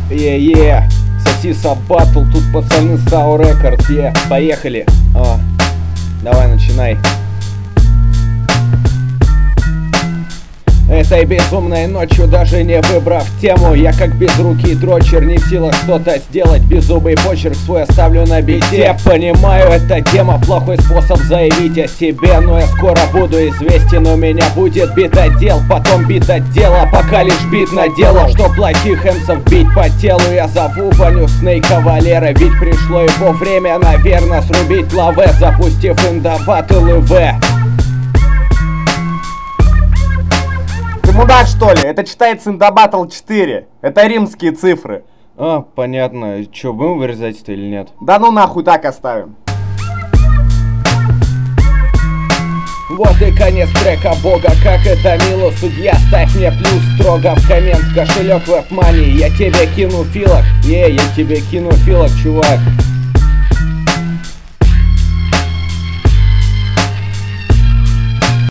Сосиса батл, тут пацаны Сау Рекордс, поехали. Давай, начинай. Этой безумной ночью, даже не выбрав тему, я как безрукий дрочер, не в силах что-то сделать. Беззубый почерк свой оставлю на бите. Понимаю, эта тема плохой способ заявить о себе, но я скоро буду известен, у меня будет бит-отдел, потом бит-отдела, пока лишь бит наделал. Что плохих эмсов бить по телу, я зову Ваню Снейка Валера, ведь пришло его время, наверное, срубить лаве, запустив индабатл ИВ. Ты мудак, что ли? Это читается Индабатл 4. Это римские цифры. Понятно. Че, будем вырезать это или нет? Да ну нахуй, так оставим. Вот и конец трека, бога, как это мило. Судья, ставь мне плюс строго в коммент. Кошелек веб-мани, я тебе кину филок. Я тебе кину филок, чувак.